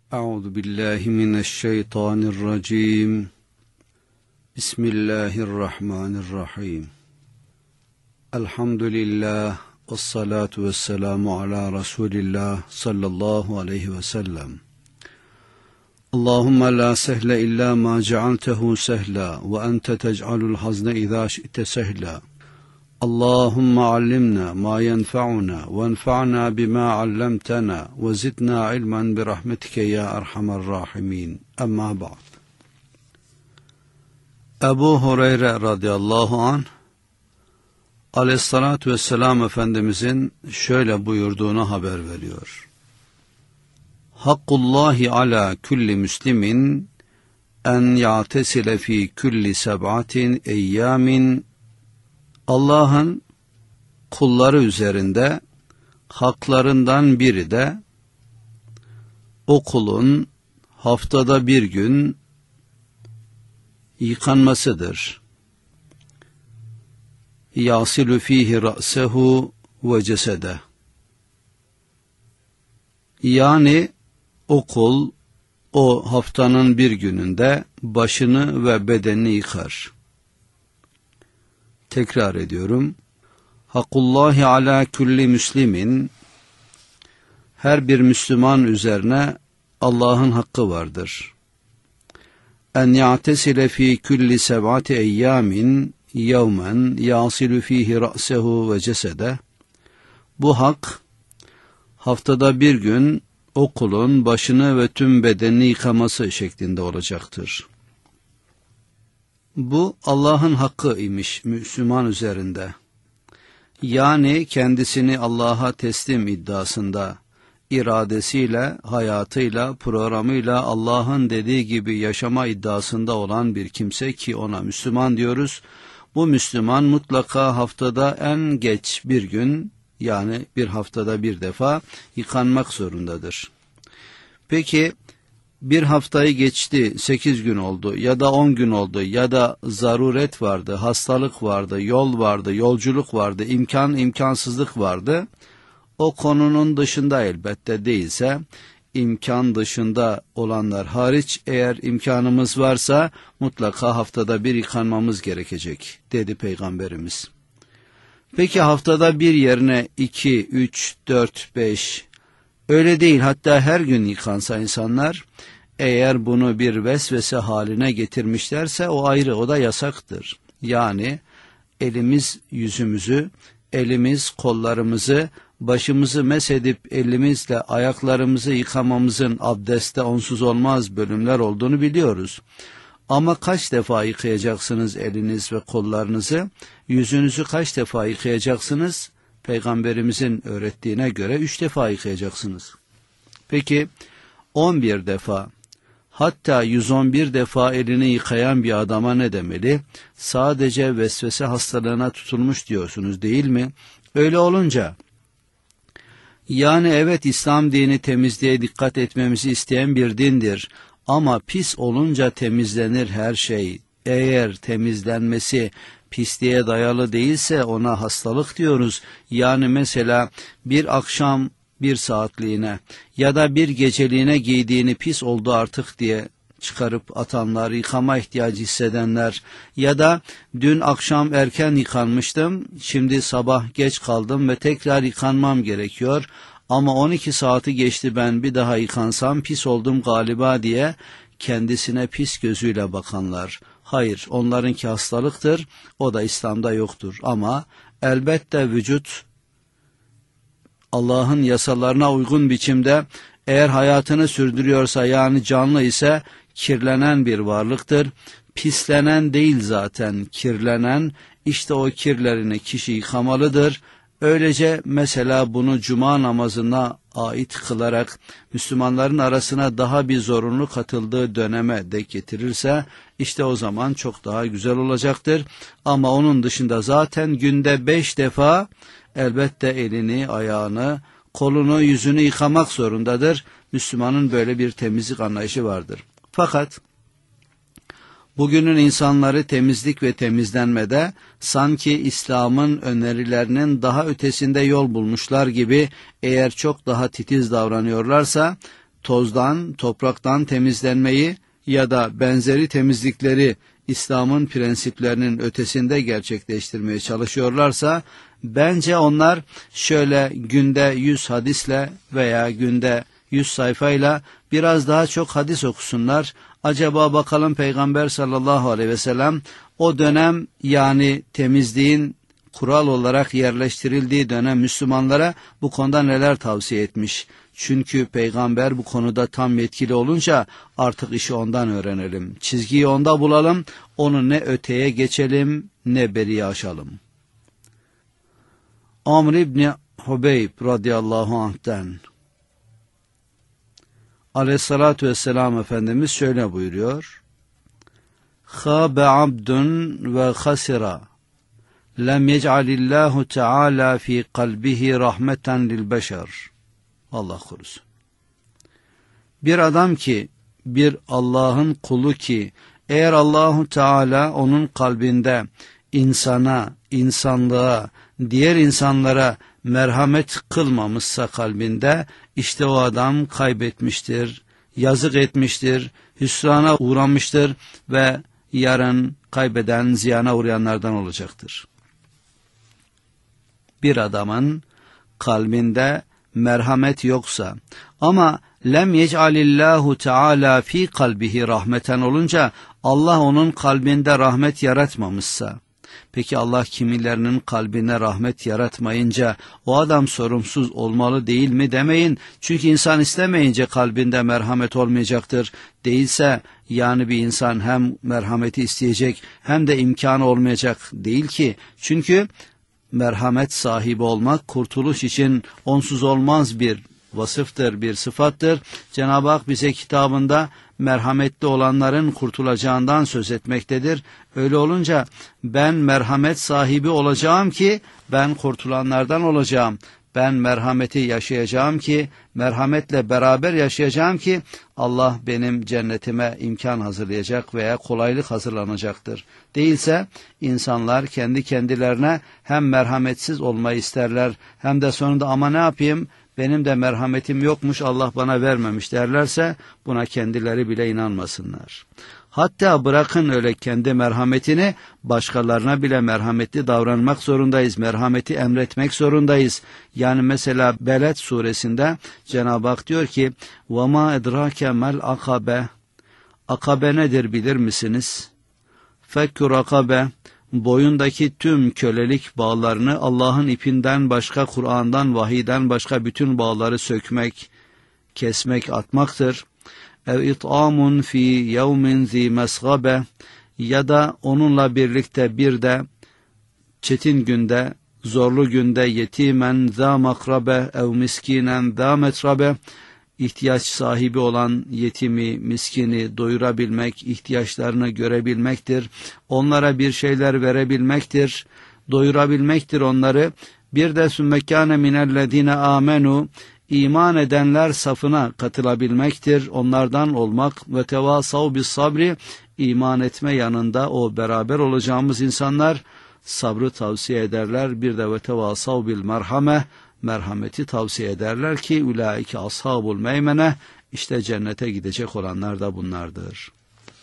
Euzu billahi mineşşeytanirracim. Bismillahirrahmanirrahim. Elhamdülillah ve's salatu vesselamu ala Resulillah sallallahu aleyhi ve sellem. Allahumme la sehle illa ma cealtehu sehla ve ente tec'alul hazne izâ şi'te sehla. Allahümme allimna ma yenfa'una ve enfa'na bima allamtana ve zidna ilmen bi rahmetike ya erhamer rahimin. Amma ba'd. Ebu Hureyre radıyallahu anh aleyhissalatu vesselam Efendimizin şöyle buyurduğunu haber veriyor. Hakkullahi ala kulli müslimin en ya'tesile fi kulli seb'atin eyyamin. Allah'ın kulları üzerinde haklarından biri de o kulun haftada bir gün yıkanmasıdır. Yasilu fihi ra'sehu ve cesede. Yani o kul o haftanın bir gününde başını ve bedenini yıkar. Tekrar ediyorum. Hakkullahi ala kulli müslimin, her bir Müslüman üzerine Allah'ın hakkı vardır. En ya'tesile fi kulli seb'ati eyyamin yevmen yasilu fihi ra'sehu ve cesede. Bu hak haftada bir gün o kulun başını ve tüm bedenini yıkaması şeklinde olacaktır. Bu Allah'ın hakkı imiş Müslüman üzerinde. Yani kendisini Allah'a teslim iddiasında, iradesiyle, hayatıyla, programıyla Allah'ın dediği gibi yaşama iddiasında olan bir kimse ki ona Müslüman diyoruz. Bu Müslüman mutlaka haftada en geç bir gün, yani bir haftada bir defa yıkanmak zorundadır. Peki bir haftayı geçti, 8 gün oldu ya da 10 gün oldu ya da zaruret vardı, hastalık vardı, yol vardı, yolculuk vardı, imkansızlık vardı. O konunun dışında elbette değilse, imkan dışında olanlar hariç eğer imkanımız varsa mutlaka haftada bir yıkanmamız gerekecek dedi Peygamberimiz. Peki haftada bir yerine 2, 3, 4, 5 öyle değil, hatta her gün yıkansa insanlar, eğer bunu bir vesvese haline getirmişlerse o ayrı, o da yasaktır. Yani elimiz yüzümüzü, elimiz kollarımızı, başımızı mesedip elimizle ayaklarımızı yıkamamızın abdestte onsuz olmaz bölümler olduğunu biliyoruz. Ama kaç defa yıkayacaksınız eliniz ve kollarınızı, yüzünüzü kaç defa yıkayacaksınız? Peygamberimizin öğrettiğine göre 3 defa yıkayacaksınız. Peki 11 defa, hatta 111 defa elini yıkayan bir adama ne demeli? Sadece vesvese hastalığına tutulmuş diyorsunuz değil mi? Öyle olunca, yani evet İslam dini temizliğe dikkat etmemizi isteyen bir dindir. Ama pis olunca temizlenir her şey. Eğer temizlenmesi pisliğe dayalı değilse ona hastalık diyoruz. Yani mesela bir akşam bir saatliğine ya da bir geceliğine giydiğini pis oldu artık diye çıkarıp atanlar, yıkama ihtiyacı hissedenler ya da dün akşam erken yıkanmıştım, şimdi sabah geç kaldım ve tekrar yıkanmam gerekiyor ama 12 saati geçti, ben bir daha yıkansam pis oldum galiba diye kendisine pis gözüyle bakanlar. Hayır, onlarınki hastalıktır, o da İslam'da yoktur ama elbette vücut Allah'ın yasalarına uygun biçimde eğer hayatını sürdürüyorsa, yani canlı ise kirlenen bir varlıktır. Pislenen değil zaten, kirlenen. İşte o kirlerini kişi yıkamalıdır. Öylece mesela bunu cuma namazına ait kılarak Müslümanların arasına daha bir zorunlu katıldığı döneme denk getirirse işte o zaman çok daha güzel olacaktır. Ama onun dışında zaten günde 5 defa elbette elini, ayağını, kolunu, yüzünü yıkamak zorundadır. Müslümanın böyle bir temizlik anlayışı vardır. Fakat bugünün insanları temizlik ve temizlenmede sanki İslam'ın önerilerinin daha ötesinde yol bulmuşlar gibi, eğer çok daha titiz davranıyorlarsa tozdan, topraktan temizlenmeyi ya da benzeri temizlikleri İslam'ın prensiplerinin ötesinde gerçekleştirmeye çalışıyorlarsa, bence onlar şöyle günde 100 hadisle veya günde 100 sayfayla biraz daha çok hadis okusunlar. Acaba bakalım Peygamber sallallahu aleyhi ve sellem o dönem, yani temizliğin kural olarak yerleştirildiği dönem Müslümanlara bu konuda neler tavsiye etmiş? Çünkü Peygamber bu konuda tam yetkili olunca artık işi ondan öğrenelim. Çizgiyi onda bulalım, onu ne öteye geçelim ne beriye aşalım. Amr İbni Hubeyb radıyallahu anh'ten Aleyhissalatu vesselam Efendimiz şöyle buyuruyor: "Khâbe abdun ve hasira lem yec'alillahu teâlâ fî kalbihi rahmeten lil beşer." Allah korusun. Bir adam ki, bir Allah'ın kulu ki, eğer Allahu Teala onun kalbinde insana, insanlığa, diğer insanlara merhamet kılmamışsa kalbinde, işte o adam kaybetmiştir, yazık etmiştir, hüsrana uğramıştır ve yarın kaybeden, ziyana uğrayanlardan olacaktır. Bir adamın kalbinde merhamet yoksa ama lem yec'alillahu teala fi kalbihi rahmeten olunca, Allah onun kalbinde rahmet yaratmamışsa, peki Allah kimilerinin kalbine rahmet yaratmayınca o adam sorumsuz olmalı değil mi demeyin. Çünkü insan istemeyince kalbinde merhamet olmayacaktır. Değilse yani bir insan hem merhameti isteyecek hem de imkanı olmayacak değil ki. Çünkü merhamet sahibi olmak kurtuluş için onsuz olmaz bir vasıftır, bir sıfattır. Cenab-ı Hak bize kitabında merhametli olanların kurtulacağından söz etmektedir. Öyle olunca ben merhamet sahibi olacağım ki ben kurtulanlardan olacağım. Ben merhameti yaşayacağım ki, merhametle beraber yaşayacağım ki Allah benim cennetime imkan hazırlayacak veya kolaylık hazırlanacaktır. Değilse insanlar kendi kendilerine hem merhametsiz olmayı isterler hem de sonunda ama ne yapayım, benim de merhametim yokmuş, Allah bana vermemiş derlerse buna kendileri bile inanmasınlar. Hatta bırakın öyle kendi merhametini, başkalarına bile merhametli davranmak zorundayız. Merhameti emretmek zorundayız. Yani mesela Beled suresinde Cenab-ı Hak diyor ki: وَمَا اَدْرَاكَ مَا الْاَقَبَ Akabe nedir bilir misiniz? Fekkü rakabe, boyundaki tüm kölelik bağlarını, Allah'ın ipinden başka, Kur'an'dan, vahiyden başka bütün bağları sökmek, kesmek, atmaktır. Ev it'amun fi yevmin zi mesgabe, ya da onunla birlikte bir de çetin günde, zorlu günde yetimen za makrabe ev miskinen za metrabe, ihtiyaç sahibi olan yetimi, miskini doyurabilmek, ihtiyaçlarını görebilmektir. Onlara bir şeyler verebilmektir, doyurabilmektir onları. Bir de sümmekâne minellezîne âmenû, iman edenler safına katılabilmektir, onlardan olmak. Ve tevasav bis sabri, iman etme yanında o beraber olacağımız insanlar sabrı tavsiye ederler. Bir de ve tevasav bil merhame, merhameti tavsiye ederler ki ulaike ashabul meymene, işte cennete gidecek olanlar da bunlardır.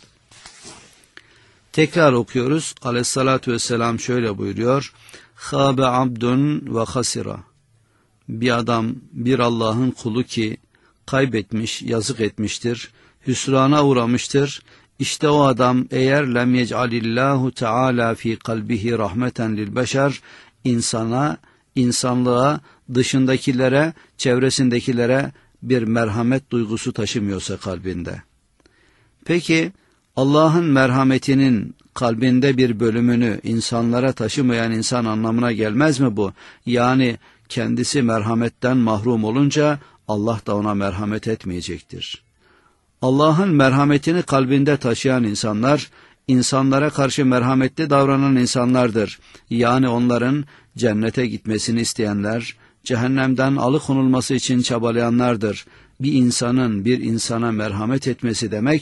Tekrar okuyoruz. Aleyhissalatu vesselam şöyle buyuruyor: Khâbe abdun ve hasira. Bir adam, bir Allah'ın kulu ki kaybetmiş, yazık etmiştir, hüsrana uğramıştır. İşte o adam eğer lem yec'alillahu teala fi kalbihi rahmeten lil beşer, insana, insanlığa, dışındakilere, çevresindekilere bir merhamet duygusu taşımıyorsa kalbinde. Peki Allah'ın merhametinin kalbinde bir bölümünü insanlara taşımayan insan anlamına gelmez mi bu? Yani kendisi merhametten mahrum olunca Allah da ona merhamet etmeyecektir. Allah'ın merhametini kalbinde taşıyan insanlar, insanlara karşı merhametli davranan insanlardır. Yani onların cennete gitmesini isteyenler, cehennemden alıkonulması için çabalayanlardır. Bir insanın bir insana merhamet etmesi demek,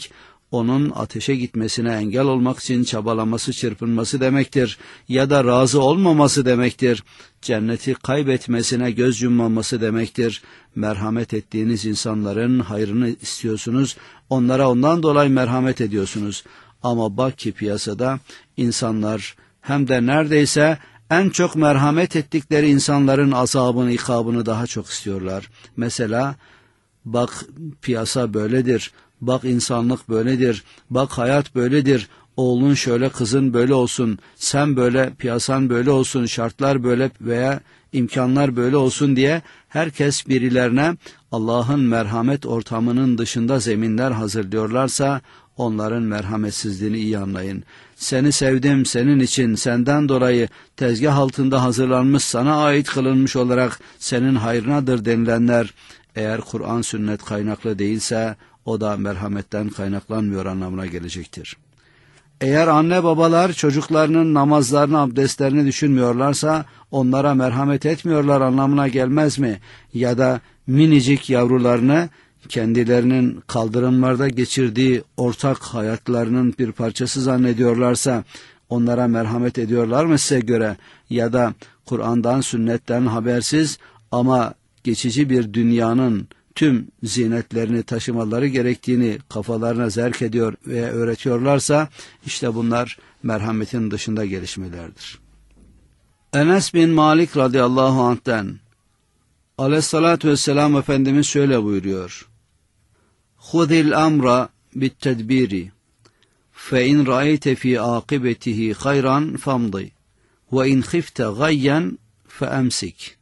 onun ateşe gitmesine engel olmak için çabalaması, çırpınması demektir. Ya da razı olmaması demektir. Cenneti kaybetmesine göz yummaması demektir. Merhamet ettiğiniz insanların hayrını istiyorsunuz. Onlara ondan dolayı merhamet ediyorsunuz. Ama bak ki piyasada insanlar hem de neredeyse en çok merhamet ettikleri insanların azabını, ikabını daha çok istiyorlar. Mesela bak piyasa böyledir, bak insanlık böyledir, bak hayat böyledir, oğlun şöyle, kızın böyle olsun, sen böyle, piyasan böyle olsun, şartlar böyle veya imkanlar böyle olsun diye herkes birilerine Allah'ın merhamet ortamının dışında zeminler hazırlıyorlarsa onların merhametsizliğini iyi anlayın. Seni sevdim, senin için, senden dolayı tezgah altında hazırlanmış, sana ait kılınmış olarak senin hayrınadır denilenler, eğer Kur'an sünnet kaynaklı değilse o da merhametten kaynaklanmıyor anlamına gelecektir. Eğer anne babalar çocuklarının namazlarını, abdestlerini düşünmüyorlarsa onlara merhamet etmiyorlar anlamına gelmez mi? Ya da minicik yavrularını kendilerinin kaldırımlarda geçirdiği ortak hayatlarının bir parçası zannediyorlarsa onlara merhamet ediyorlar mı size göre? Ya da Kur'an'dan, sünnetten habersiz ama geçici bir dünyanın tüm zinetlerini taşımaları gerektiğini kafalarına zerk ediyor ve öğretiyorlarsa işte bunlar merhametin dışında gelişmelerdir. Enes bin Malik radıyallahu anh'ten Aleyhissalatü vesselam Efendimiz şöyle buyuruyor: "Hudil amra bit tedbiri fe in ra'ayte fi akibetihi hayran famdi ve in khifte gayyen fe emsik."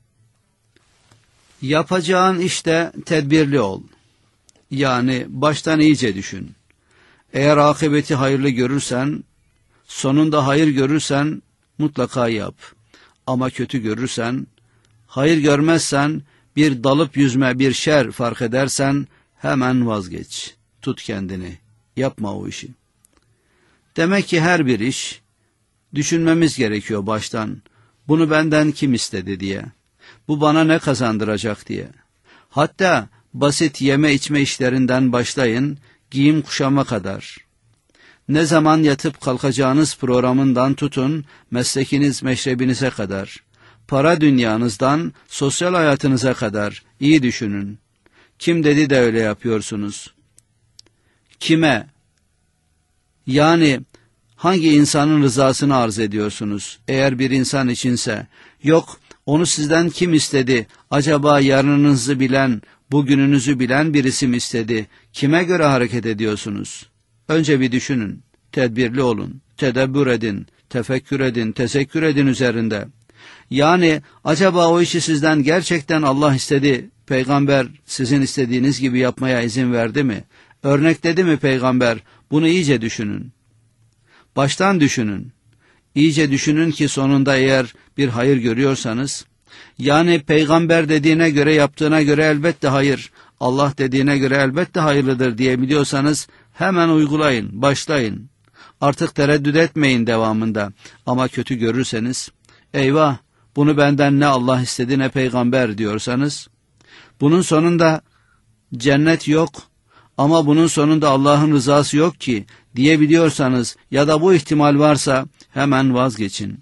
Yapacağın işte tedbirli ol. Yani baştan iyice düşün. Eğer akıbeti hayırlı görürsen, sonunda hayır görürsen mutlaka yap. Ama kötü görürsen, hayır görmezsen, bir dalıp yüzme, bir şer fark edersen hemen vazgeç. Tut kendini. Yapma o işi. Demek ki her bir iş düşünmemiz gerekiyor baştan. Bunu benden kim istedi diye. Bu bana ne kazandıracak diye. Hatta basit yeme içme işlerinden başlayın, giyim kuşama kadar. Ne zaman yatıp kalkacağınız programından tutun, meslekiniz, meşrebinize kadar. Para dünyanızdan sosyal hayatınıza kadar iyi düşünün. Kim dedi de öyle yapıyorsunuz? Kime? Yani hangi insanın rızasını arz ediyorsunuz? Eğer bir insan içinse, yok onu sizden kim istedi? Acaba yarınınızı bilen, bugününüzü bilen birisi mi istedi? Kime göre hareket ediyorsunuz? Önce bir düşünün, tedbirli olun, tedebbür edin, tefekkür edin, tezekkür edin üzerinde. Yani acaba o işi sizden gerçekten Allah istedi, peygamber sizin istediğiniz gibi yapmaya izin verdi mi? Örnekledi mi peygamber? Bunu iyice düşünün. Baştan düşünün. İyice düşünün ki sonunda eğer bir hayır görüyorsanız, yani peygamber dediğine göre, yaptığına göre elbette hayır, Allah dediğine göre elbette hayırlıdır diyebiliyorsanız hemen uygulayın, başlayın. Artık tereddüt etmeyin devamında. Ama kötü görürseniz, eyvah bunu benden ne Allah istedi ne peygamber diyorsanız, bunun sonunda cennet yok ama bunun sonunda Allah'ın rızası yok ki diyebiliyorsanız ya da bu ihtimal varsa hemen vazgeçin.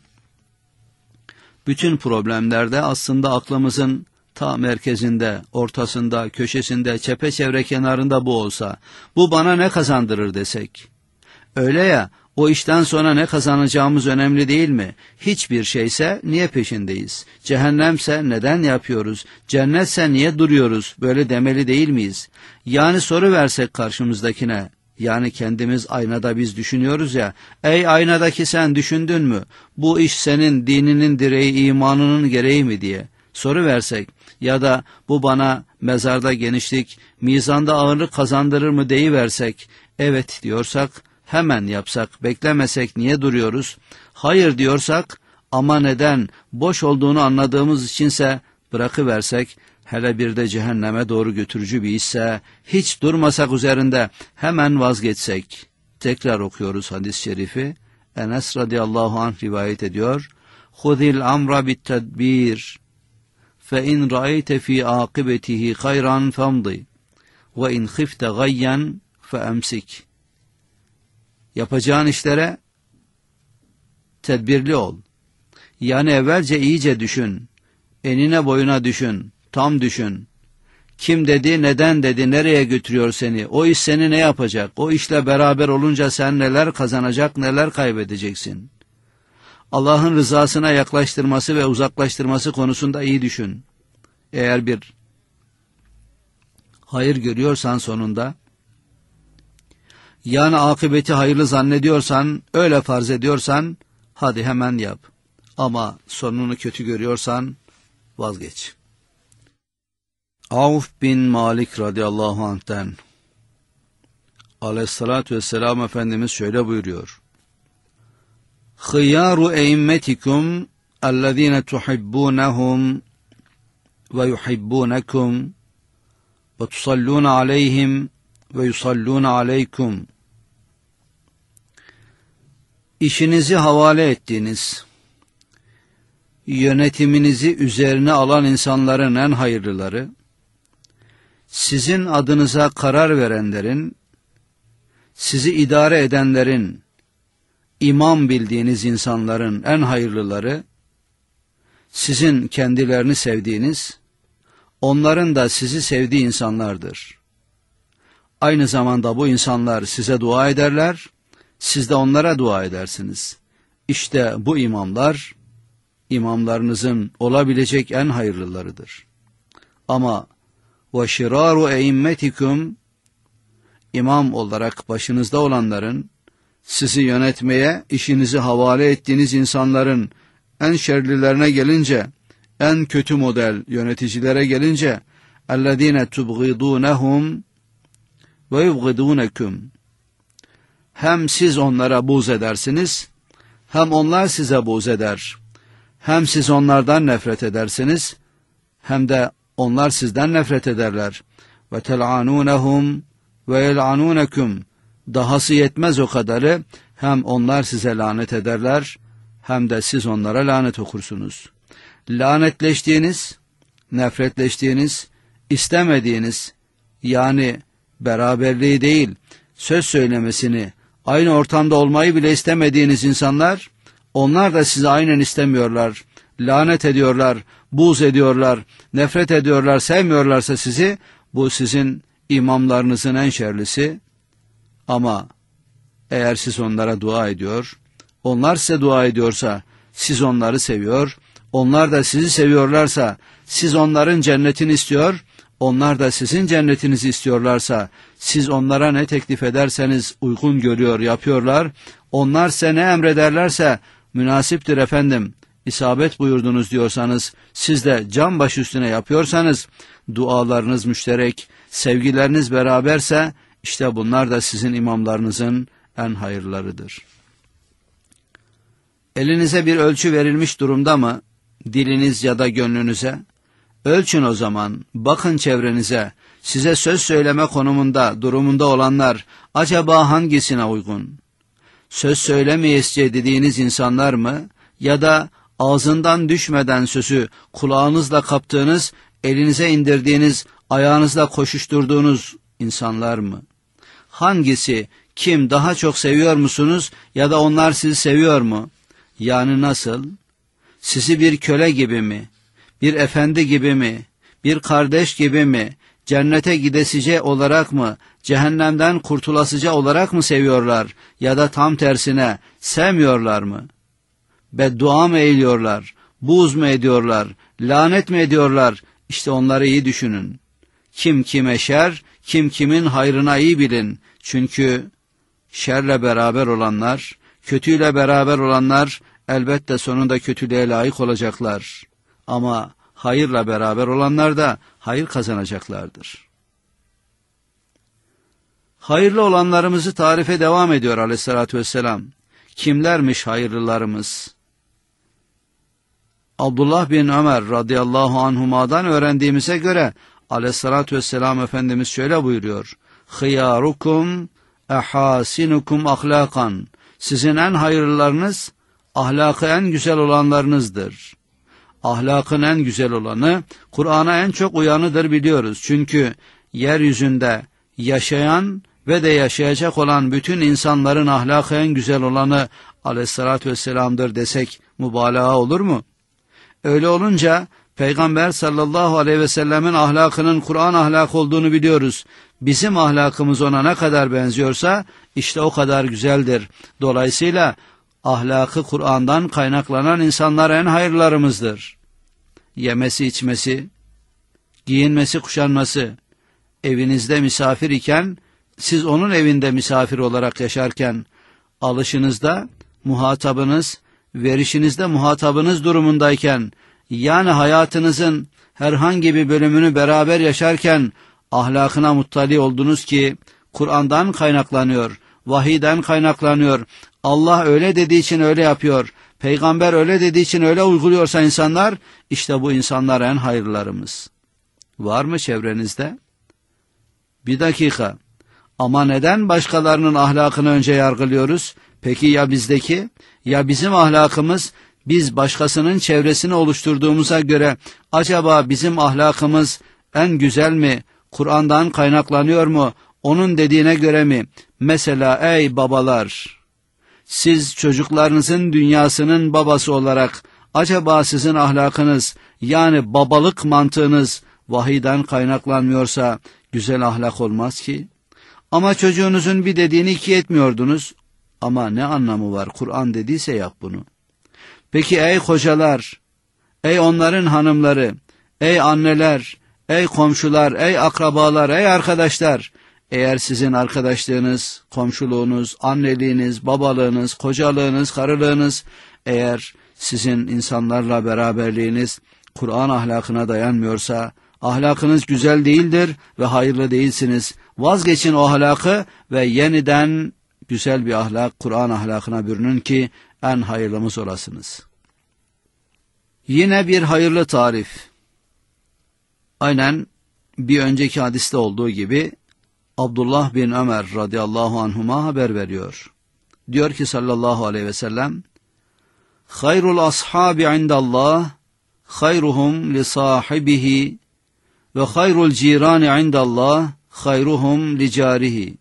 Bütün problemlerde aslında aklımızın ta merkezinde, ortasında, köşesinde, çepeçevre kenarında bu olsa, bu bana ne kazandırır desek. Öyle ya, o işten sonra ne kazanacağımız önemli değil mi? Hiçbir şeyse niye peşindeyiz? Cehennemse neden yapıyoruz? Cennetse niye duruyoruz? Böyle demeli değil miyiz? Yani soru versek karşımızdakine, yani kendimiz aynada biz düşünüyoruz ya, ey aynadaki sen düşündün mü? Bu iş senin dininin direği, imanının gereği mi diye soru versek ya da bu bana mezarda genişlik, mizanda ağırlık kazandırır mı deyiversek, evet diyorsak, hemen yapsak, beklemesek niye duruyoruz? Hayır diyorsak ama neden, boş olduğunu anladığımız içinse bırakıversek, hele bir de cehenneme doğru götürücü bir işse, hiç durmasak üzerinde hemen vazgeçsek. Tekrar okuyoruz hadis-i şerifi. Enes radıyallahu anh rivayet ediyor. Hudil amra bit tedbir fe in ra'ayte fi akibetihi hayran famdi ve in khifte gayyen fe emsik. Yapacağın işlere tedbirli ol. Yani evvelce iyice düşün. Enine boyuna düşün. Tam düşün. Kim dedi, neden dedi, nereye götürüyor seni? O iş seni ne yapacak? O işle beraber olunca sen neler kazanacak, neler kaybedeceksin? Allah'ın rızasına yaklaştırması ve uzaklaştırması konusunda iyi düşün. Eğer bir hayır görüyorsan sonunda, yani akıbeti hayırlı zannediyorsan, öyle farz ediyorsan, hadi hemen yap. Ama sonunu kötü görüyorsan, vazgeç. Avf bin Malik radıyallahu anh'ten aleyhissalatü vesselam Efendimiz şöyle buyuruyor. Hıyâru eimmetikum ellezîne tuhibbûnehum ve yuhibbûnekum ve tusallûne aleyhim ve yusallûne aleykum. İşinizi havale ettiğiniz, yönetiminizi üzerine alan insanların en hayırlıları, sizin adınıza karar verenlerin, sizi idare edenlerin, imam bildiğiniz insanların en hayırlıları, sizin kendilerini sevdiğiniz, onların da sizi sevdiği insanlardır. Aynı zamanda bu insanlar size dua ederler, siz de onlara dua edersiniz. İşte bu imamlar, imamlarınızın olabilecek en hayırlılarıdır. Ama وَشِرَارُ اَيِمَّتِكُمْ imam olarak başınızda olanların, sizi yönetmeye, işinizi havale ettiğiniz insanların en şerlilerine gelince, en kötü model yöneticilere gelince, اَلَّذ۪ينَ تُبْغِضُونَهُمْ وَيُبْغِضُونَكُمْ hem siz onlara buğz edersiniz, hem onlar size buğz eder. Hem siz onlardan nefret edersiniz, hem de onlar sizden nefret ederler. وَتَلْعَنُونَهُمْ وَيَلْعَنُونَكُمْ dahası yetmez o kadarı, hem onlar size lanet ederler, hem de siz onlara lanet okursunuz. Lanetleştiğiniz, nefretleştiğiniz, istemediğiniz, yani beraberliği değil, söz söylemesini, aynı ortamda olmayı bile istemediğiniz insanlar, onlar da sizi aynen istemiyorlar, lanet ediyorlar, buğz ediyorlar, nefret ediyorlar, sevmiyorlarsa sizi, bu sizin imamlarınızın en şerlisi. Ama eğer siz onlara dua ediyor, onlar size dua ediyorsa, siz onları seviyor, onlar da sizi seviyorlarsa, siz onların cennetini istiyor, onlar da sizin cennetinizi istiyorlarsa, siz onlara ne teklif ederseniz uygun görüyor, yapıyorlar, onlar size ne emrederlerse, münasiptir efendim, isabet buyurdunuz diyorsanız, siz de can baş üstüne yapıyorsanız, dualarınız müşterek, sevgileriniz beraberse, işte bunlar da sizin imamlarınızın en hayırlarıdır. Elinize bir ölçü verilmiş durumda mı, diliniz ya da gönlünüze? Ölçün o zaman, bakın çevrenize, size söz söyleme konumunda, durumunda olanlar, acaba hangisine uygun? Söz söylemeyesice dediğiniz insanlar mı, ya da ağzından düşmeden sözü kulağınızla kaptığınız, elinize indirdiğiniz, ayağınızla koşuşturduğunuz insanlar mı? Hangisi, kim daha çok seviyor musunuz, ya da onlar sizi seviyor mu? Yani nasıl? Sizi bir köle gibi mi? Bir efendi gibi mi? Bir kardeş gibi mi? Cennete gidesice olarak mı? Cehennemden kurtulasıca olarak mı seviyorlar? Ya da tam tersine sevmiyorlar mı? Beddua mı eğiliyorlar? Buğz mu ediyorlar? Lanet mi ediyorlar? İşte onları iyi düşünün. Kim kime şer, kim kimin hayrına iyi bilin. Çünkü şerle beraber olanlar, kötüyle beraber olanlar elbette sonunda kötülüğe layık olacaklar. Ama hayırla beraber olanlar da hayır kazanacaklardır. Hayırlı olanlarımızı tarife devam ediyor aleyhissalatü vesselam. Kimlermiş hayırlılarımız? Abdullah bin Ömer radıyallahu anhuma'dan öğrendiğimize göre aleyhissalatü vesselam Efendimiz şöyle buyuruyor. Hıyarukum ehasinukum ahlakan. Sizin en hayırlılarınız, ahlakı en güzel olanlarınızdır. Ahlakın en güzel olanı, Kur'an'a en çok uyanıdır biliyoruz. Çünkü yeryüzünde yaşayan ve de yaşayacak olan bütün insanların ahlakı en güzel olanı Aleyhisselatü Vesselam'dır desek mübalağa olur mu? Öyle olunca Peygamber sallallahu aleyhi ve sellemin ahlakının Kur'an ahlakı olduğunu biliyoruz. Bizim ahlakımız ona ne kadar benziyorsa işte o kadar güzeldir. Dolayısıyla ahlakı Kur'an'dan kaynaklanan insanlar en hayırlarımızdır. Yemesi, içmesi, giyinmesi, kuşanması, evinizde misafir iken, siz onun evinde misafir olarak yaşarken, alışınızda muhatabınız, verişinizde muhatabınız durumundayken, yani hayatınızın herhangi bir bölümünü beraber yaşarken, ahlakına muttali oldunuz ki, Kur'an'dan kaynaklanıyor, vahiyden kaynaklanıyor, Allah öyle dediği için öyle yapıyor, Peygamber öyle dediği için öyle uyguluyorsa insanlar, işte bu insanlar en hayırlarımız. Var mı çevrenizde? Bir dakika, ama neden başkalarının ahlakını önce yargılıyoruz? Peki ya bizdeki? Ya bizim ahlakımız, biz başkasının çevresini oluşturduğumuza göre acaba bizim ahlakımız en güzel mi? Kur'an'dan kaynaklanıyor mu? Onun dediğine göre mi? Mesela ey babalar, siz çocuklarınızın dünyasının babası olarak acaba sizin ahlakınız, yani babalık mantığınız vahiyden kaynaklanmıyorsa güzel ahlak olmaz ki. Ama çocuğunuzun bir dediğini iki etmiyordunuz. Ama ne anlamı var? Kur'an dediyse yap bunu. Peki ey kocalar, ey onların hanımları, ey anneler, ey komşular, ey akrabalar, ey arkadaşlar, eğer sizin arkadaşlığınız, komşuluğunuz, anneliğiniz, babalığınız, kocalığınız, karılığınız, eğer sizin insanlarla beraberliğiniz Kur'an ahlakına dayanmıyorsa, ahlakınız güzel değildir ve hayırlı değilsiniz. Vazgeçin o ahlakı ve yeniden güzel bir ahlak, Kur'an ahlakına bürünün ki en hayırlımız olasınız. Yine bir hayırlı tarif. Aynen bir önceki hadiste olduğu gibi Abdullah bin Ömer radıyallahu anhuma haber veriyor. Diyor ki sallallahu aleyhi ve sellem, hayrul ashabi indallah, hayruhum li sahibihi ve hayrul cirani indallah, hayruhum li carihi.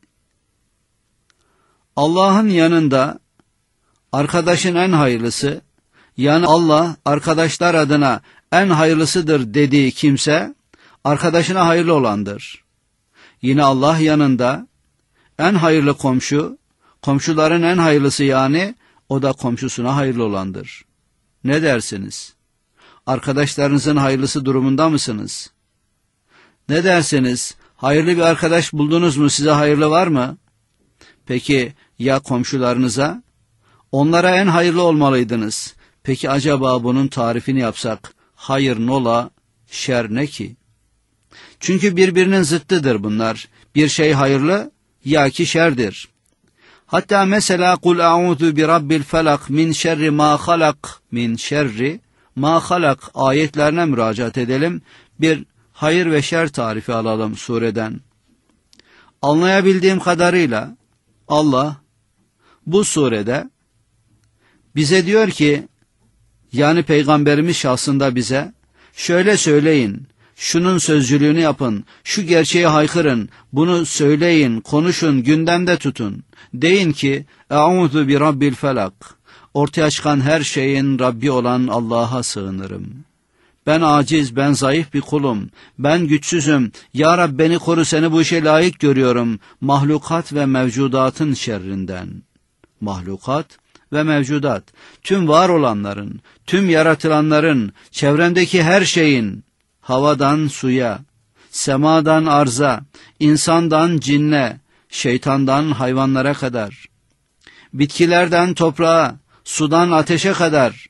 Allah'ın yanında arkadaşın en hayırlısı, yani Allah arkadaşlar adına en hayırlısıdır dediği kimse, arkadaşına hayırlı olandır. Yine Allah yanında en hayırlı komşu, komşuların en hayırlısı yani, o da komşusuna hayırlı olandır. Ne dersiniz? Arkadaşlarınızın hayırlısı durumunda mısınız? Ne dersiniz? Hayırlı bir arkadaş buldunuz mu? Size hayırlı var mı? Peki ya komşularınıza? Onlara en hayırlı olmalıydınız. Peki acaba bunun tarifini yapsak, hayır nola, şer ne ki? Çünkü birbirinin zıttıdır bunlar. Bir şey hayırlı, ya ki şerdir. Hatta mesela kul a'udhu bi rabbil felak min şerri ma halak, min şerri ma halak ayetlerine müracaat edelim. Bir hayır ve şer tarifi alalım sureden. Anlayabildiğim kadarıyla Allah bu surede bize diyor ki, yani Peygamberimiz şahsında bize şöyle söyleyin, şunun sözcülüğünü yapın, şu gerçeği haykırın, bunu söyleyin, konuşun, gündemde tutun. Deyin ki, Eûzu bi Rabbil felak, ortaya çıkan her şeyin Rabbi olan Allah'a sığınırım. Ben aciz, ben zayıf bir kulum, ben güçsüzüm, Ya Rab beni koru, seni bu işe layık görüyorum, mahlukat ve mevcudatın şerrinden. Mahlukat ve mevcudat, tüm var olanların, tüm yaratılanların, çevremdeki her şeyin, havadan suya, semadan arza, insandan cinne, şeytandan hayvanlara kadar, bitkilerden toprağa, sudan ateşe kadar,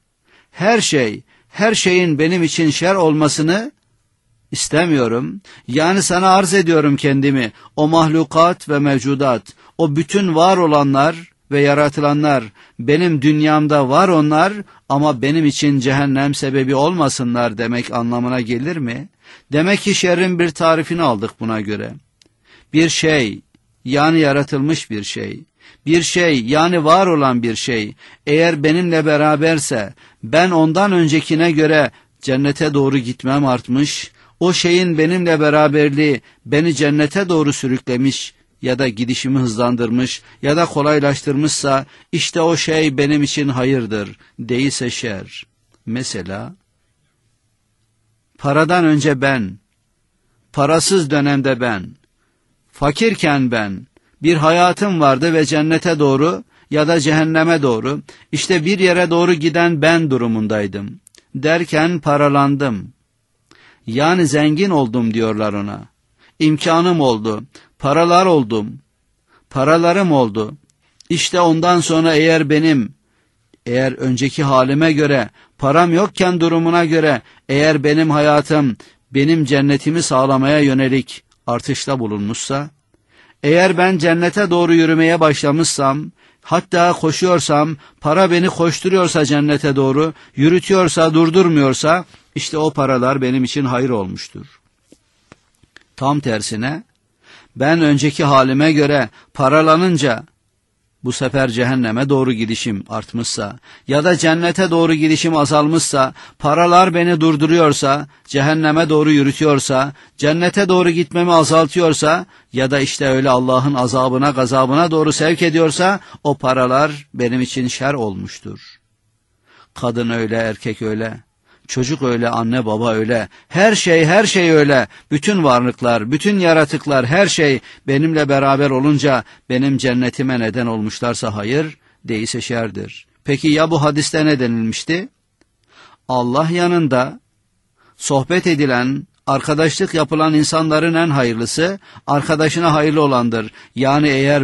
her şeyin benim için şer olmasını istemiyorum. Yani sana arz ediyorum kendimi, o mahlukat ve mevcudat, o bütün var olanlar ve yaratılanlar, benim dünyamda var onlar ama benim için cehennem sebebi olmasınlar demek anlamına gelir mi? Demek ki şerrin bir tarifini aldık buna göre. Bir şey, yani yaratılmış bir şey yani var olan bir şey, eğer benimle beraberse, ben ondan öncekine göre cennete doğru gitmem artmış, o şeyin benimle beraberliği beni cennete doğru sürüklemiş, ya da gidişimi hızlandırmış ya da kolaylaştırmışsa işte o şey benim için hayırdır, değilse şer. Mesela paradan önce ben, parasız dönemde ben, fakirken ben, bir hayatım vardı ve cennete doğru ya da cehenneme doğru, işte bir yere doğru giden ben durumundaydım. Derken paralandım. Yani zengin oldum diyorlar ona. İmkanım oldu, paralar oldum, paralarım oldu. İşte ondan sonra eğer önceki halime göre, param yokken durumuna göre, eğer benim hayatım, benim cennetimi sağlamaya yönelik artışta bulunmuşsa, eğer ben cennete doğru yürümeye başlamışsam, hatta koşuyorsam, para beni koşturuyorsa cennete doğru, yürütüyorsa, durdurmuyorsa, işte o paralar benim için hayır olmuştur. Tam tersine, ben önceki halime göre paralanınca, bu sefer cehenneme doğru gidişim artmışsa ya da cennete doğru gidişim azalmışsa, paralar beni durduruyorsa, cehenneme doğru yürütüyorsa, cennete doğru gitmemi azaltıyorsa ya da işte öyle Allah'ın azabına, gazabına doğru sevk ediyorsa, o paralar benim için şer olmuştur. Kadın öyle, erkek öyle, çocuk öyle, anne baba öyle, her şey öyle, bütün varlıklar, bütün yaratıklar, her şey benimle beraber olunca benim cennetime neden olmuşlarsa hayır, değilse şerdir. Peki ya bu hadiste ne denilmişti? Allah yanında sohbet edilen, arkadaşlık yapılan insanların en hayırlısı, arkadaşına hayırlı olandır. Yani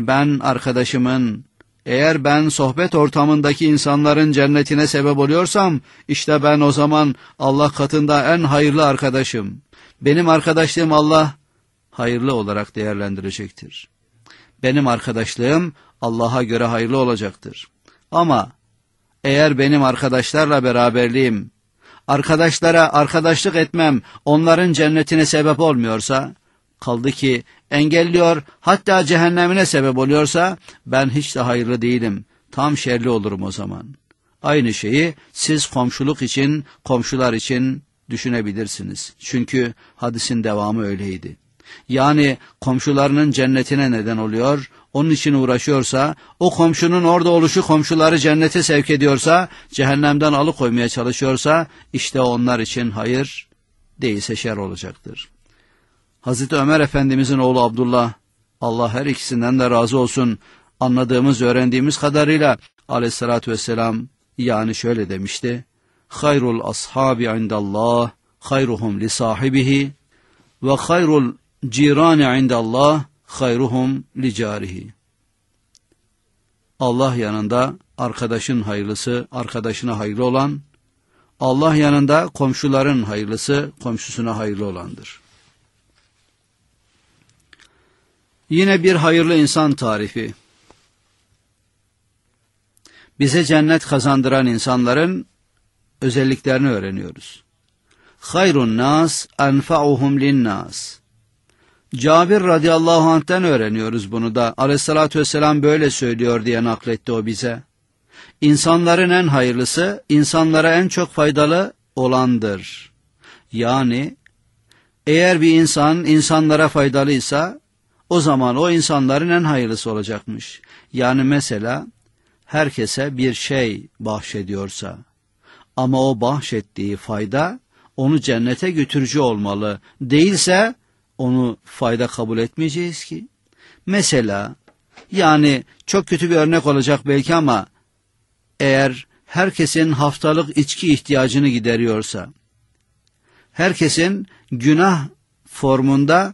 eğer ben sohbet ortamındaki insanların cennetine sebep oluyorsam, işte ben o zaman Allah katında en hayırlı arkadaşım. Benim arkadaşlığım Allah hayırlı olarak değerlendirecektir. Benim arkadaşlığım Allah'a göre hayırlı olacaktır. Ama eğer benim arkadaşlarla beraberliğim, arkadaşlara arkadaşlık etmem onların cennetine sebep olmuyorsa, kaldı ki engelliyor, hatta cehennemine sebep oluyorsa, ben hiç de hayırlı değilim, tam şerli olurum o zaman. Aynı şeyi siz komşuluk için, komşular için düşünebilirsiniz. Çünkü hadisin devamı öyleydi. Yani komşularının cennetine neden oluyor, onun için uğraşıyorsa, o komşunun orada oluşu komşuları cennete sevk ediyorsa, cehennemden alıkoymaya çalışıyorsa, işte onlar için hayır, değilse şer olacaktır. Hazreti Ömer Efendimizin oğlu Abdullah, Allah her ikisinden de razı olsun, anladığımız, öğrendiğimiz kadarıyla aleyhissalatü vesselam yani şöyle demişti: hayrul ashabi indallah hayruhum li sahibihi ve hayrul cirani indallah hayruhum li carihi. Allah yanında arkadaşın hayırlısı, arkadaşına hayırlı olan, Allah yanında komşuların hayırlısı, komşusuna hayırlı olandır. Yine bir hayırlı insan tarifi. Bize cennet kazandıran insanların özelliklerini öğreniyoruz. Hayrun nas enfa'uhum linnas. Cabir radıyallahu anh'ten öğreniyoruz bunu da. Aleyhissalatü vesselam böyle söylüyor diye nakletti o bize. İnsanların en hayırlısı, insanlara en çok faydalı olandır. Yani eğer bir insan insanlara faydalıysa, o zaman o insanların en hayırlısı olacakmış. Yani mesela herkese bir şey bahşediyorsa ama o bahşettiği fayda onu cennete götürücü olmalı. Değilse onu fayda kabul etmeyeceğiz ki. Mesela yani çok kötü bir örnek olacak belki ama eğer herkesin haftalık içki ihtiyacını gideriyorsa, herkesin günah formunda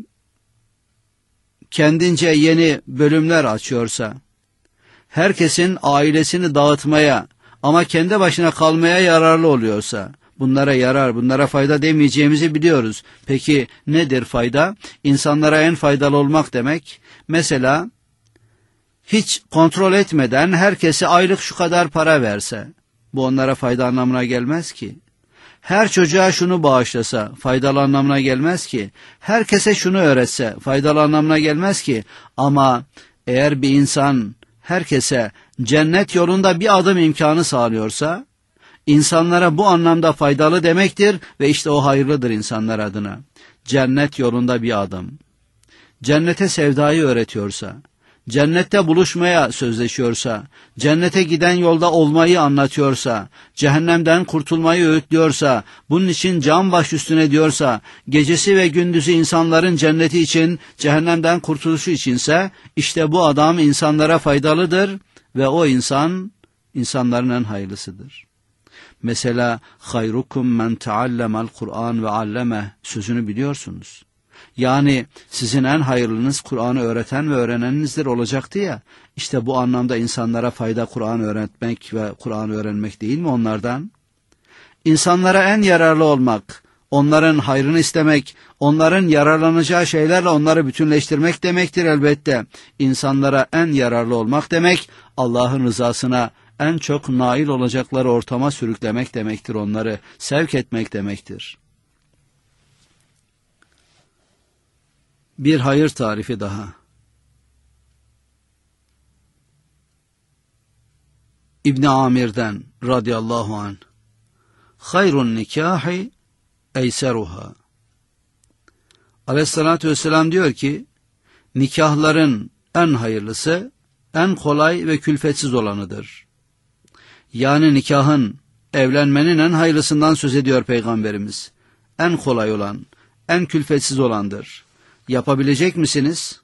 kendince yeni bölümler açıyorsa, herkesin ailesini dağıtmaya ama kendi başına kalmaya yararlı oluyorsa, bunlara yarar, bunlara fayda demeyeceğimizi biliyoruz. Peki nedir fayda? İnsanlara en faydalı olmak demek, mesela hiç kontrol etmeden herkese aylık şu kadar para verse, bu onlara fayda anlamına gelmez ki. Her çocuğa şunu bağışlasa faydalı anlamına gelmez ki. Herkese şunu öğretse faydalı anlamına gelmez ki. Ama eğer bir insan herkese cennet yolunda bir adım imkanı sağlıyorsa, insanlara bu anlamda faydalı demektir ve işte o hayırlıdır insanlar adına. Cennet yolunda bir adım. cennete sevdayı öğretiyorsa, cennette buluşmaya sözleşiyorsa, cennete giden yolda olmayı anlatıyorsa, cehennemden kurtulmayı öğütlüyorsa, bunun için can baş üstüne diyorsa, gecesi ve gündüzü insanların cenneti için, cehennemden kurtuluşu içinse, işte bu adam insanlara faydalıdır ve o insan, insanların en hayırlısıdır. Mesela hayrukum men teallemel Kur'an ve allemeh sözünü biliyorsunuz. Yani sizin en hayırlınız Kur'an'ı öğreten ve öğreneninizdir olacaktı ya. İşte bu anlamda insanlara fayda Kur'an öğretmek ve Kur'an öğrenmek değil mi onlardan? İnsanlara en yararlı olmak, onların hayrını istemek, onların yararlanacağı şeylerle onları bütünleştirmek demektir elbette. İnsanlara en yararlı olmak demek, Allah'ın rızasına en çok nail olacakları ortama sürüklemek demektir, onları sevk etmek demektir. Bir hayır tarifi daha. İbn Amir'den radıyallahu anh. Hayrun nikahi eyseruha. Aleyhissalatü vesselam diyor ki, nikahların en hayırlısı, en kolay ve külfetsiz olanıdır. Yani nikahın, evlenmenin en hayırlısından söz ediyor Peygamberimiz. En kolay olan, en külfetsiz olandır. Yapabilecek misiniz?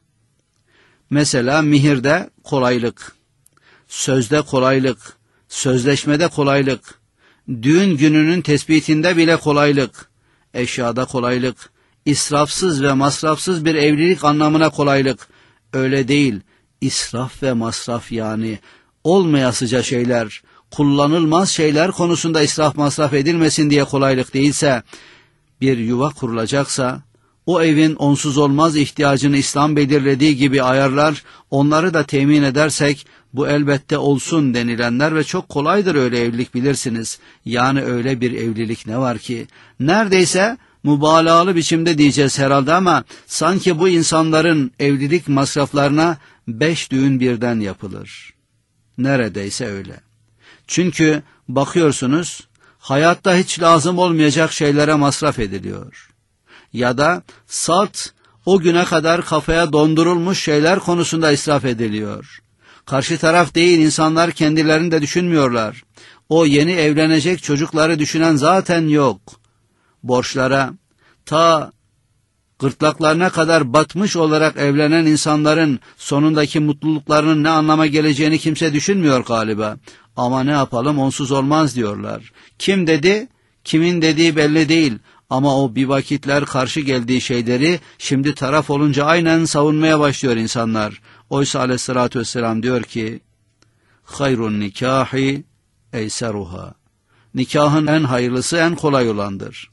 Mesela mihirde kolaylık, sözde kolaylık, sözleşmede kolaylık, düğün gününün tespitinde bile kolaylık, eşyada kolaylık, israfsız ve masrafsız bir evlilik anlamına kolaylık. Öyle değil, israf ve masraf yani olmayasıca şeyler, kullanılmaz şeyler konusunda israf masraf edilmesin diye kolaylık değilse, bir yuva kurulacaksa, o evin onsuz olmaz ihtiyacını İslam belirlediği gibi ayarlar, onları da temin edersek, bu elbette olsun denilenler ve çok kolaydır öyle evlilik bilirsiniz. Yani öyle bir evlilik ne var ki, neredeyse mübalağalı biçimde diyeceğiz herhalde ama, sanki bu insanların evlilik masraflarına 5 düğün birden yapılır. Neredeyse öyle. Çünkü bakıyorsunuz, hayatta hiç lazım olmayacak şeylere masraf ediliyor. Ya da salt, o güne kadar kafaya dondurulmuş şeyler konusunda israf ediliyor. Karşı taraf değil, insanlar kendilerini de düşünmüyorlar. O yeni evlenecek çocukları düşünen zaten yok. Borçlara, ta gırtlaklarına kadar batmış olarak evlenen insanların sonundaki mutluluklarının ne anlama geleceğini kimse düşünmüyor galiba. Ama ne yapalım, onsuz olmaz diyorlar. Kim dedi, kimin dediği belli değil. Ama o bir vakitler karşı geldiği şeyleri şimdi taraf olunca aynen savunmaya başlıyor insanlar. Oysa aleyhissalatü vesselam diyor ki, hayrun nikahi eyseruha. Nikahın en hayırlısı, en kolay olandır.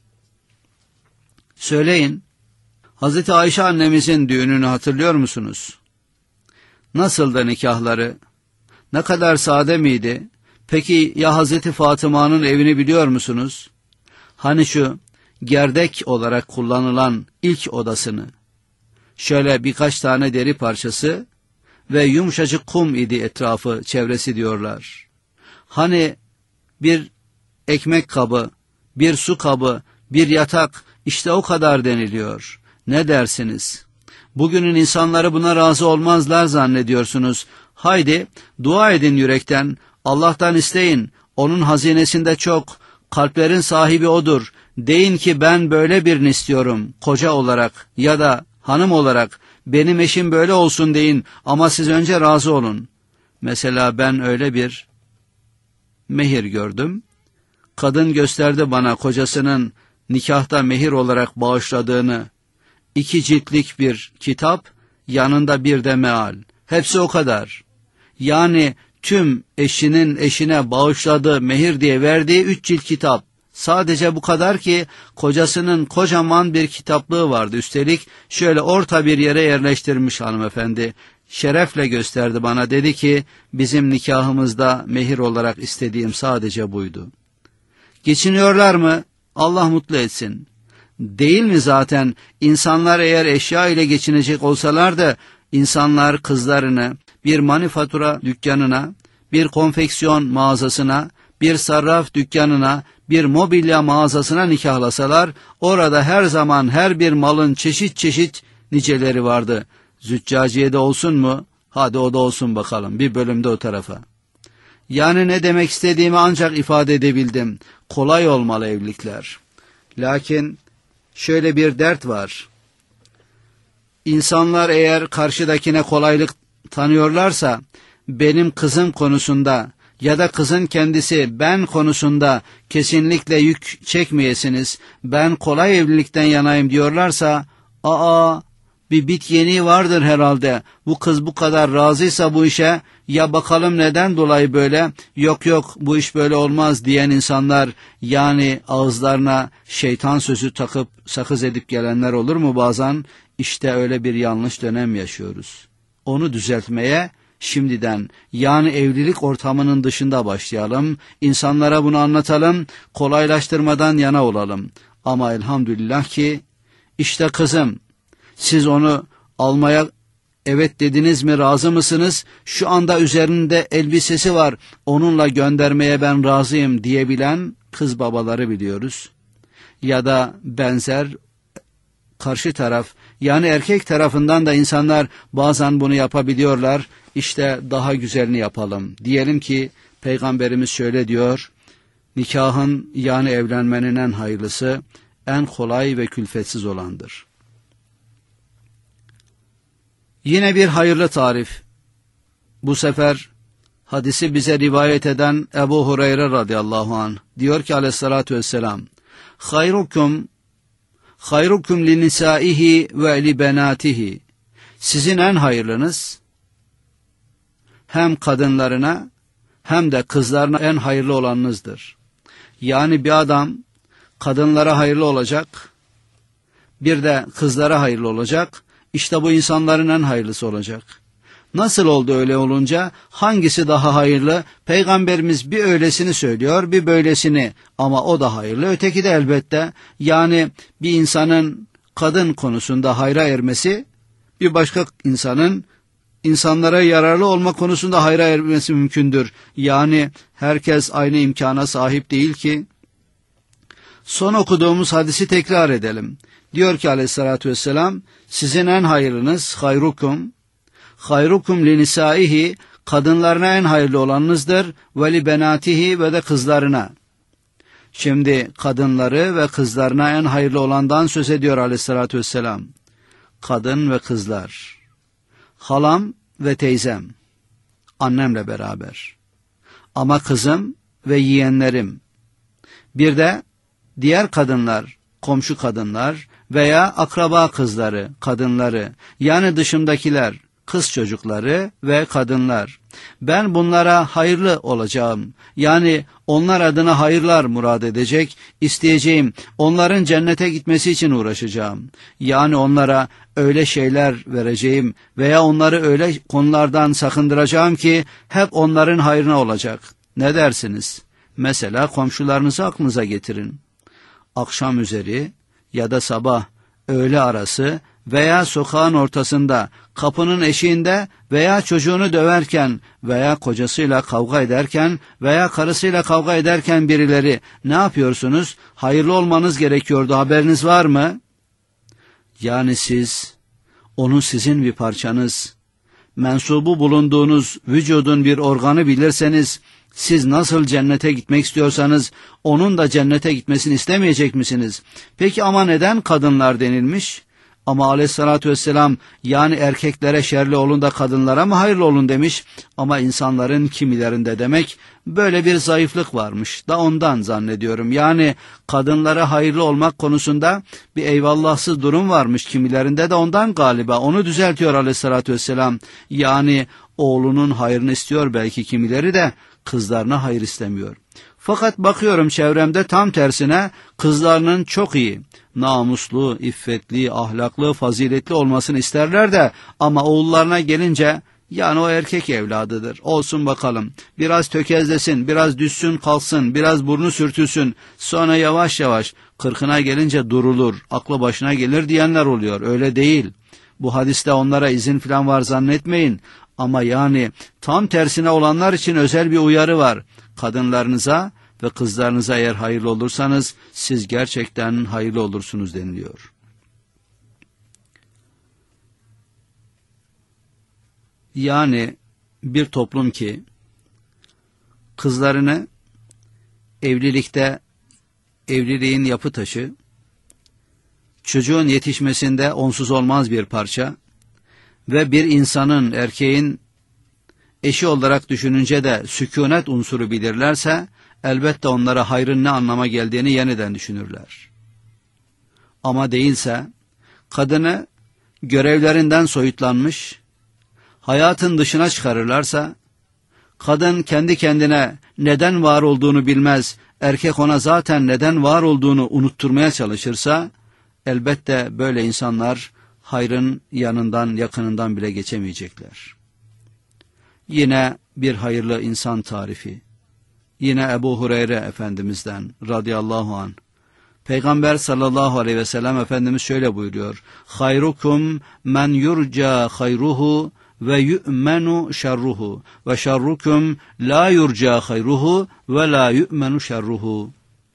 Söyleyin, Hazreti Ayşe annemizin düğününü hatırlıyor musunuz? Nasıldı nikahları? Ne kadar sade miydi? Peki ya Hazreti Fatıma'nın evini biliyor musunuz? Hani şu gerdek olarak kullanılan ilk odasını, şöyle birkaç tane deri parçası ve yumuşacık kum idi etrafı, çevresi diyorlar. Hani bir ekmek kabı, bir su kabı, bir yatak, işte o kadar deniliyor. Ne dersiniz? Bugünün insanları buna razı olmazlar zannediyorsunuz. Haydi dua edin yürekten, Allah'tan isteyin, onun hazinesinde çok, kalplerin sahibi odur. Deyin ki ben böyle birini istiyorum, koca olarak ya da hanım olarak, benim eşim böyle olsun deyin ama siz önce razı olun. Mesela ben öyle bir mehir gördüm. Kadın gösterdi bana kocasının nikahta mehir olarak bağışladığını. 2 ciltlik bir kitap, yanında bir de meal. Hepsi o kadar. Yani tüm eşinin eşine bağışladığı mehir diye verdiği 3 cilt kitap. Sadece bu kadar ki kocasının kocaman bir kitaplığı vardı. Üstelik şöyle orta bir yere yerleştirmiş hanımefendi. Şerefle gösterdi bana, dedi ki bizim nikahımızda mehir olarak istediğim sadece buydu. Geçiniyorlar mı? Allah mutlu etsin. Değil mi zaten? İnsanlar eğer eşya ile geçinecek olsalardı, insanlar kızlarını bir manifatura dükkanına, bir konfeksiyon mağazasına, bir sarraf dükkanına, bir mobilya mağazasına nikahlasalar, orada her zaman her bir malın çeşit çeşit Niceleri vardı. Züccaciye'de olsun mu? Hadi o da olsun bakalım. Bir bölümde o tarafa. Yani ne demek istediğimi ancak ifade edebildim. Kolay olmalı evlilikler. Lakin şöyle bir dert var. İnsanlar eğer karşıdakine kolaylık tanıyorlarsa, benim kızım konusunda ya da kızın kendisi ben konusunda kesinlikle yük çekmeyesiniz, ben kolay evlilikten yanayım diyorlarsa, bir bit yeniği vardır herhalde, bu kız bu kadar razıysa bu işe, ya bakalım neden dolayı böyle, yok bu iş böyle olmaz diyen insanlar, yani ağızlarına şeytan sözü takıp sakız edip gelenler olur mu bazen? İşte öyle bir yanlış dönem yaşıyoruz. Onu düzeltmeye şimdiden, yani evlilik ortamının dışında başlayalım, insanlara bunu anlatalım, kolaylaştırmadan yana olalım. Ama elhamdülillah ki işte kızım, siz onu almaya evet dediniz mi, razı mısınız? Şu anda üzerinde elbisesi var, onunla göndermeye ben razıyım diyebilen kız babaları biliyoruz. Ya da benzer karşı taraf, yani erkek tarafından da insanlar bazen bunu yapabiliyorlar. İşte daha güzelini yapalım. Diyelim ki Peygamberimiz şöyle diyor: nikahın, yani evlenmenin en hayırlısı, en kolay ve külfetsiz olandır. Yine bir hayırlı tarif. Bu sefer hadisi bize rivayet eden Ebu Hureyre radıyallahu anh diyor ki aleyhissalatü vesselam: hayrukum li nisaihi ve li benatihi. Sizin en hayırlınız hem kadınlarına hem de kızlarına en hayırlı olanınızdır. Yani bir adam kadınlara hayırlı olacak, bir de kızlara hayırlı olacak. İşte bu insanların en hayırlısı olacak. Nasıl oldu öyle olunca? Hangisi daha hayırlı? Peygamberimiz bir öylesini söylüyor, bir böylesini, ama o da hayırlı, öteki de elbette. Yani bir insanın kadın konusunda hayra ermesi, bir başka insanın insanlara yararlı olma konusunda hayra ermesi mümkündür. Yani herkes aynı imkana sahip değil ki. Son okuduğumuz hadisi tekrar edelim. Diyor ki aleyhissalatü vesselam, sizin en hayırlınız hayrukum li nisaihi, kadınlarına en hayırlı olanınızdır, ve li benatihi, ve de kızlarına. Şimdi kadınları ve kızlarına en hayırlı olandan söz ediyor aleyhissalatü vesselam. Kadın ve kızlar, halam ve teyzem, annemle beraber, ama kızım ve yeğenlerim, bir de diğer kadınlar, komşu kadınlar veya akraba kızları, kadınları, yani dışımdakiler, kız çocukları ve kadınlar. Ben bunlara hayırlı olacağım. Yani onlar adına hayırlar murad edecek, isteyeceğim. Onların cennete gitmesi için uğraşacağım. Yani onlara öyle şeyler vereceğim veya onları öyle konulardan sakındıracağım ki hep onların hayrına olacak. Ne dersiniz? Mesela komşularınızı aklınıza getirin. Akşam üzeri ya da sabah, öğle arası veya sokağın ortasında, kapının eşiğinde veya çocuğunu döverken veya kocasıyla kavga ederken veya karısıyla kavga ederken birileri, ne yapıyorsunuz? Hayırlı olmanız gerekiyordu, haberiniz var mı? Yani siz, onun sizin bir parçanız, mensubu bulunduğunuz vücudun bir organı bilirseniz, siz nasıl cennete gitmek istiyorsanız onun da cennete gitmesini istemeyecek misiniz? Peki ama neden kadınlar denilmiş? Ama aleyhissalatü vesselam, yani erkeklere şerli olun da kadınlara mı hayırlı olun demiş. Ama insanların kimilerinde demek böyle bir zayıflık varmış da ondan zannediyorum. Yani kadınlara hayırlı olmak konusunda bir eyvallahsız durum varmış kimilerinde de ondan galiba. Onu düzeltiyor aleyhissalatü vesselam. Yani oğlunun hayrını istiyor belki kimileri de, kızlarına hayır istemiyor. Fakat bakıyorum çevremde tam tersine kızlarının çok iyi, namuslu, iffetli, ahlaklı, faziletli olmasını isterler de, ama oğullarına gelince, yani o erkek evladıdır, olsun bakalım, biraz tökezlesin, biraz düşsün kalksın, biraz burnu sürtülsün, sonra yavaş yavaş 40'ına gelince durulur, aklı başına gelir diyenler oluyor. Öyle değil. Bu hadiste onlara izin falan var zannetmeyin. Ama yani tam tersine olanlar için özel bir uyarı var. Kadınlarınıza ve kızlarınıza eğer hayırlı olursanız siz gerçekten hayırlı olursunuz deniliyor. Yani bir toplum ki kızlarını evliliğin yapı taşı, çocuğun yetişmesinde onsuz olmaz bir parça ve bir insanın, erkeğin eşi olarak düşününce de sükunet unsuru bilirlerse, elbette onlara hayrın ne anlama geldiğini yeniden düşünürler. Ama değilse, kadını görevlerinden soyutlanmış, hayatın dışına çıkarırlarsa, kadın kendi kendine neden var olduğunu bilmez, erkek ona zaten neden var olduğunu unutturmaya çalışırsa, elbette böyle insanlar hayrın yanından, yakınından bile geçemeyecekler. Yine bir hayırlı insan tarifi. Yine Ebu Hureyre Efendimiz'den radıyallahu anh. Peygamber sallallahu aleyhi ve sellem Efendimiz şöyle buyuruyor. Hayrukum men yurca hayruhu ve yu'menu şerruhu ve şerrukum la yurca hayruhu ve la yu'menu şerruhu.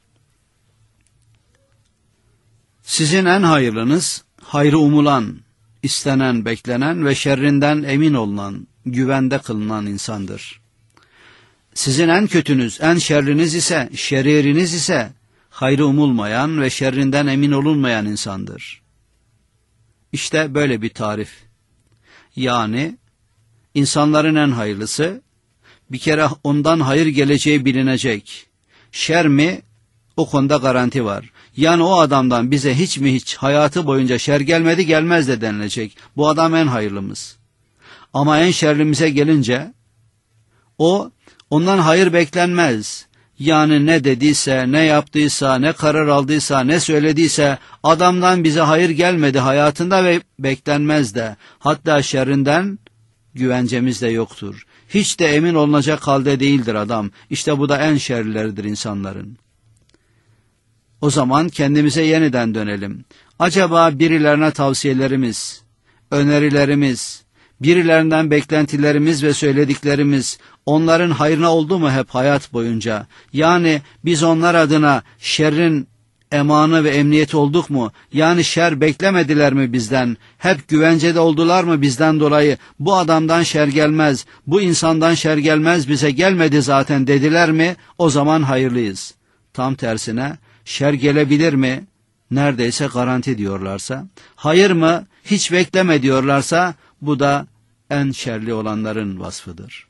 Sizin en hayırlınız, hayrı umulan, istenen, beklenen ve şerrinden emin olunan, güvende kılınan insandır. Sizin en kötünüz, en şerriniz ise, şeririniz ise, hayrı umulmayan ve şerrinden emin olunmayan insandır. İşte böyle bir tarif. Yani, insanların en hayırlısı, bir kere ondan hayır geleceği bilinecek. Şer mi? O konuda garanti var. Yani o adamdan bize hiç hayatı boyunca şer gelmedi, gelmez de denilecek. Bu adam en hayırlımız. Ama en şerlimize gelince, ondan hayır beklenmez. Yani ne dediyse, ne yaptıysa, ne karar aldıysa, ne söylediyse, adamdan bize hayır gelmedi hayatında ve beklenmez de. Hatta şerrinden güvencemiz de yoktur. Hiç de emin olunacak halde değildir adam. İşte bu da en şerlileridir insanların. O zaman kendimize yeniden dönelim. Acaba birilerine tavsiyelerimiz, önerilerimiz, birilerinden beklentilerimiz ve söylediklerimiz onların hayrına oldu mu hep hayat boyunca? Yani biz onlar adına şerrin emanı ve emniyeti olduk mu? Yani şer beklemediler mi bizden? Hep güvencede oldular mı bizden dolayı? Bu adamdan şer gelmez, bu insandan şer gelmez, bize gelmedi zaten dediler mi? O zaman hayırlıyız. Tam tersine şer gelebilir mi? Neredeyse garanti diyorlarsa, hayır mı? Hiç bekleme diyorlarsa, bu da en şerli olanların vasfıdır.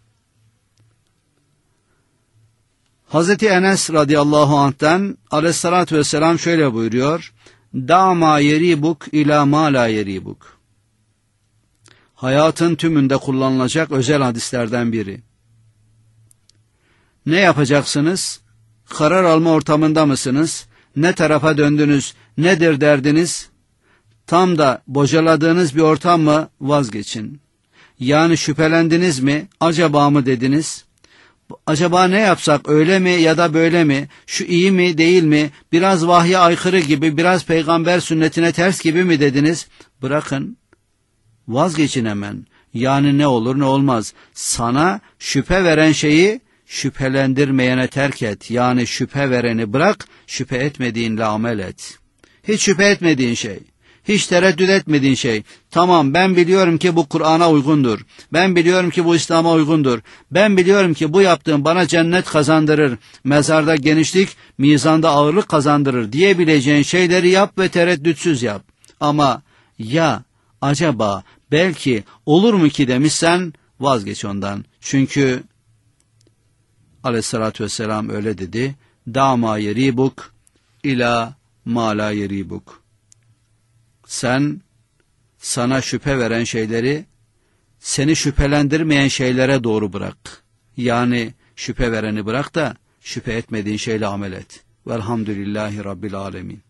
Hazreti Enes radıyallahu anh'ten aleyhissalatü vesselam şöyle buyuruyor. Da ma yeribuk ila ma la yeribuk. Hayatın tümünde kullanılacak özel hadislerden biri. Ne yapacaksınız? Karar alma ortamında mısınız? Ne tarafa döndünüz? Nedir derdiniz? Tam da bocaladığınız bir ortam mı? Vazgeçin. Yani şüphelendiniz mi? Acaba mı dediniz? Acaba ne yapsak, öyle mi ya da böyle mi? Şu iyi mi değil mi? Biraz vahye aykırı gibi, biraz peygamber sünnetine ters gibi mi dediniz? Bırakın. Vazgeçin hemen. Yani ne olur ne olmaz. Sana şüphe veren şeyi şüphelendirmeyene terk et. Yani şüphe vereni bırak, şüphe etmediğinle amel et. Hiç şüphe etmediğin şey, hiç tereddüt etmediğin şey. Tamam, ben biliyorum ki bu Kur'an'a uygundur. Ben biliyorum ki bu İslam'a uygundur. Ben biliyorum ki bu yaptığım bana cennet kazandırır. Mezarda genişlik, mizanda ağırlık kazandırır diyebileceğin şeyleri yap ve tereddütsüz yap. Ama ya, acaba, belki, olur mu ki demişsen vazgeç ondan. Çünkü aleyhissalatü vesselam öyle dedi. Da ma yeribuk ila ma la yeribuk. Sana şüphe veren şeyleri, seni şüphelendirmeyen şeylere doğru bırak. Yani şüphe vereni bırak da şüphe etmediğin şeyle amel et. Velhamdülillahi Rabbil alemin.